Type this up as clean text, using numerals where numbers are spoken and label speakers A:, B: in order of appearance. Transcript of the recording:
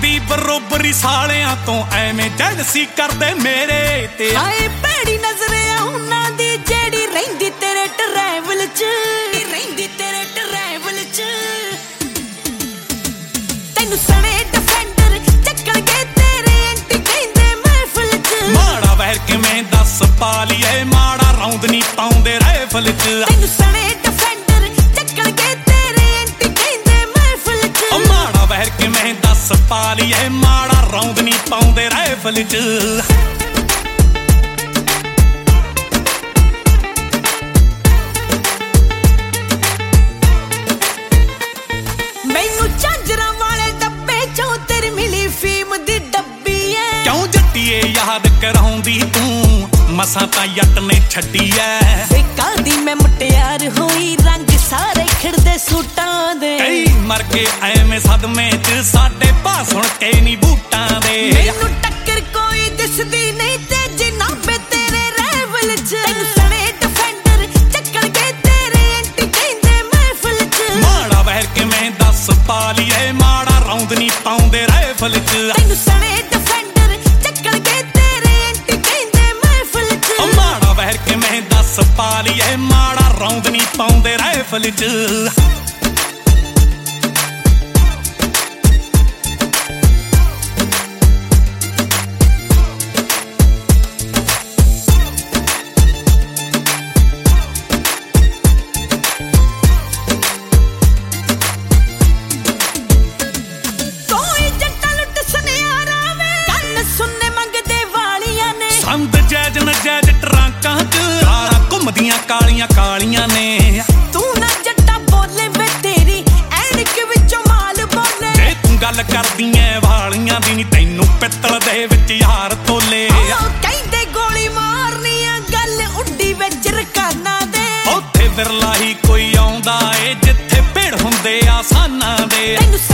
A: तेरी बरोबरी सालियां तो एवें जलसी करदे मेरे ते।
B: हाय भैड़ी नजरे उन्हां दी जेड़ी रहिंदी तेरे ट्रैवल च, रहिंदी तेरे ट्रैवल च। तैनू सने डिफेंडर चक्कणगे तेरे एंटी कहंदे महफिल च।
A: माड़ा वैर किवें दस पा लिये माड़ा रौंद नी पाउंदे राइफल च।
B: तैनू सने डिफेंडर चक्कणगे तेरे एंटी कहंदे महफिल च।
A: माड़ा वैर किवें दस पा लिये माड़ा रौंद नी पाउंदे राइफल च। याद कराउंदी तू मसां तां यट ने छड्डी ऐ।
B: वे कादी मैं मुटियार होई रंग सारे खिड़दे सूटां दे।
A: कई मर के एवें सदमे च साडे भा सुण के नी बूटां दे।
B: मैनू टक्कर कोई दिसदी नहीं ते जनाबे तेरे राइवल च। तैनू सने डिफेंडर चक्कणगे तेरे एंटी कहंदे महफिल च।
A: माड़ा वैर किवें दस पा लिये माड़ा रौंद नी पाउंदे राइफल च।
B: तैनू सने डिफेंडर चक्कणगे तेरे एंटी कहंदे महफिल च।
A: माड़ा वैर किवें दस पा लिये माड़ा रौंद नी पाउंदे राइफल च। संद जैज नजैज ट्रंकां च कारां घुमदियां कालियां कालियां ने।
B: तू ना जट्टा बोले वे तेरी ऐनक विचों माल बोले।
A: जे तू गल करदी ऐ वालियां दी नी तैनू पित्तल दे विच यार तोले।
B: कहंदे गोली मारनी आ गल उड्डी विच रकाना दे।
A: उत्थे विरला ही कोई आउंदा ए जिथे भीड़ हुंदे आसानां दे।